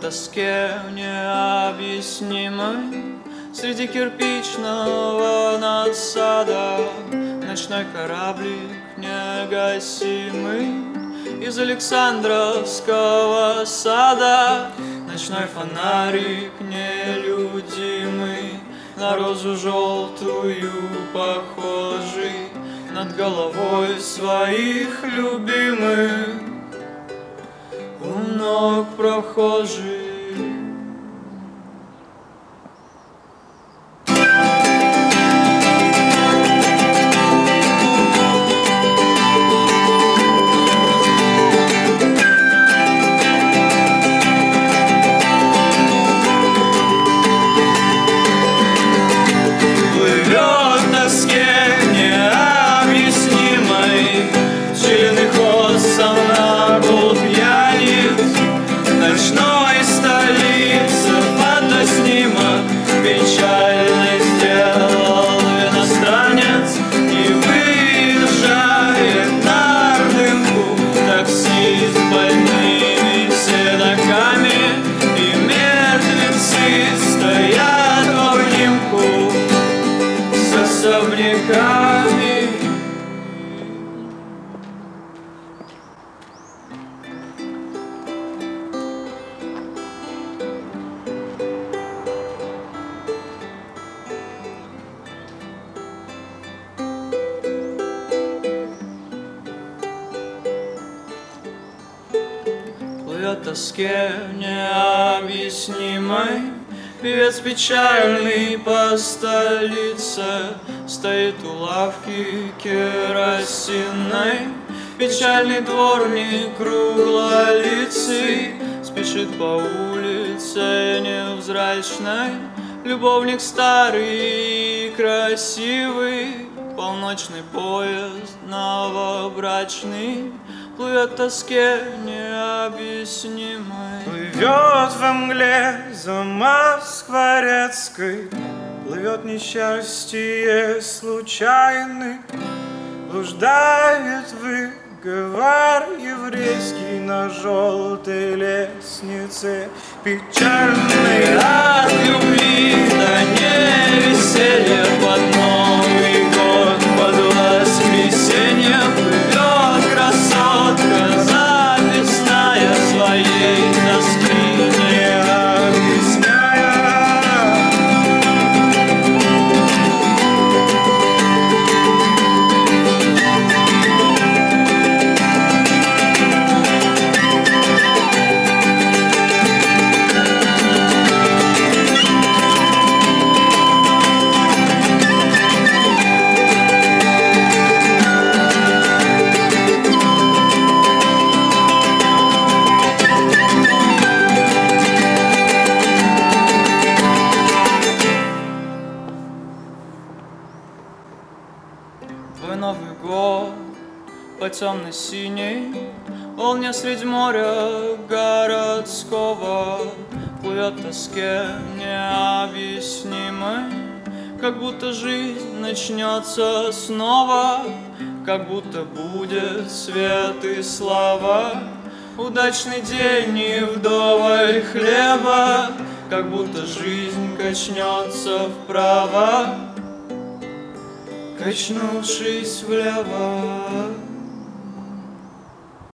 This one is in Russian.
тоске необъяснимой среди кирпичного надсада ночной кораблик негасимый из Александровского сада. Ночной фонарик нелюдимый, на розу желтую похожий, над головой своих любимых у ног прохожих. Ночной столицы фотоснимок печально сделал иностранец и выезжает на Ордынку такси с больными седоками, и мертвецы стоят в обнимку с особняками. Плывет тоске необъяснимой певец печальный по столице, стоит у лавки керосинной. Печальный дворник круглолицый спешит по улице невзрачной. Любовник старый и красивый, полночный поезд новобрачный плывет в тоске необъяснимой. Плывет во мгле за Москворецкой, плывет несчастье случайных, блуждает выговор еврейский на желтой лестнице печальный. От любви до невеселья под Новый год, под воскресенье плывет красотка записная своей тоски не объясняя. Твой Новый год по темно-синей волне средь моря городского плывет в тоске необъяснимой, как будто жизнь начнется снова, как будто будет свет и слава. Удачный день и вдоволь хлеба, как будто жизнь качнется вправо, качнувшись влево.